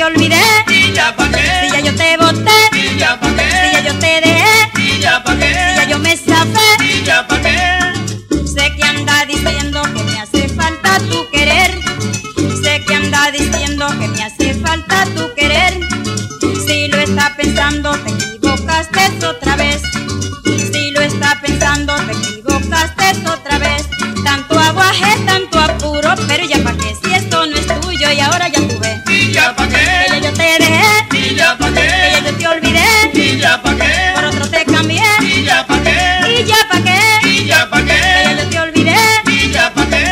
olvidé, ¿y ya pa' qué? si ya yo te boté, ¿Y ya pa' qué? si ya yo te dejé, ¿Y ya pa' qué? si ya yo me zafé. ¿Y ya pa' qué? Sé que anda diciendo que me hace falta tu querer. Sé que anda diciendo que me hace falta tu querer. Si lo está pensando, te equivocaste otra vez. Si lo está pensando, te equivocaste otra vez. Tanto aguaje, tanto apuro, pero ya pa' qué, si esto no es tuyo y ahora ya tú ves. ¿Y ya pa' Que qué? ya yo te dejé, ¿Y ya pa' que qué? ya yo te olvidé, ¿Y ya pa' qué? por otro te cambié. ¿Y ya pa' qué? Y ya pa' qué, ¿Y ya pa' que ya qué? yo te olvidé. ¿Y ya pa' qué?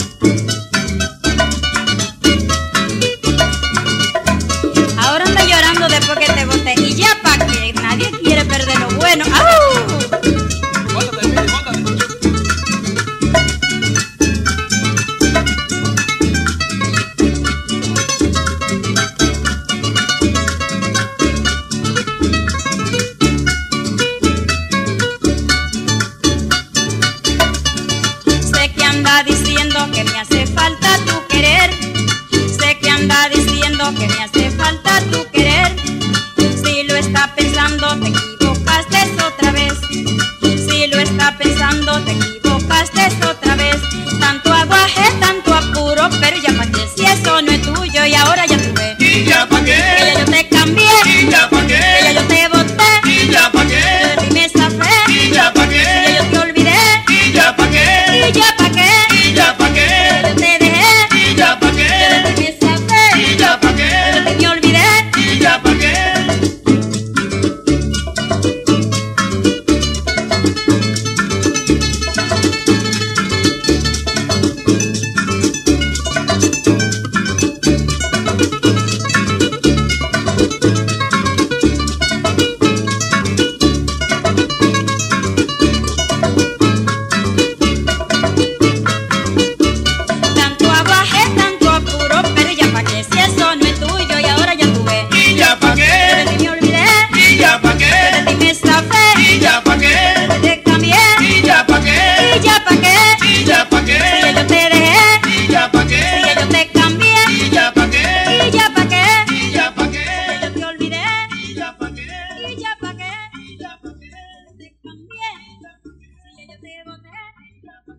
Ahora anda llorando después que te boté. Y ya pa' qué, nadie quiere perder lo bueno. ¡Au! Bótate, Mili, bótate. Sé que anda diciendo que me hace falta tu querer. Sé que anda diciendo que me hace falta tu querer. Si lo está pensando, te equivocaste otra vez. Si lo está pensando, te equivocaste otra vez. Tanto aguaje, tanto apuro, pero ya pa' qué, si eso no es tuyo y ahora ya tú ves. ¿Y ya pa' Que ya qué? yo te cambié, ¿Y ya pa' que ya qué? yo te boté, ¿Y ya pa' yo de qué? ti me zafé, ¿Y ya pa' que ya qué? yo te olvidé. ¿Y ya pa' qué? Y ya pa' qué, ¿Y ya pa' que qué? yo te dejé, ¿Y ya pa' yo de qué? ti me zafé, ¿Y ya pa' yo de qué? ti me olvidé. ¿Y ya pa' qué? Tanto aguaje, tanto apuro, pero ya pa' qué, si eso no es tuyo y ahora ya tú ves. ¿Y ya pa' Yo de qué? ti me olvidé, ¿Y ya pa' yo de qué? ti me zafé, ¿Y ya pa' yo qué? de ti te cambié. ¿Y ya pa' qué? Y ya pa' qué, ¿Y ya pa' si ya qué? yo te dejé, ¿Y ya pa' si ya qué? yo te cambié. ¿Y ya pa' qué? Y ya pa' qué, ¿Y ya pa' que qué? yo te olvidé. ¿Y ya pa' qué? Y ya pa' qué, ¿Y ya pa' qué? te cambié. Si ya yo te boté.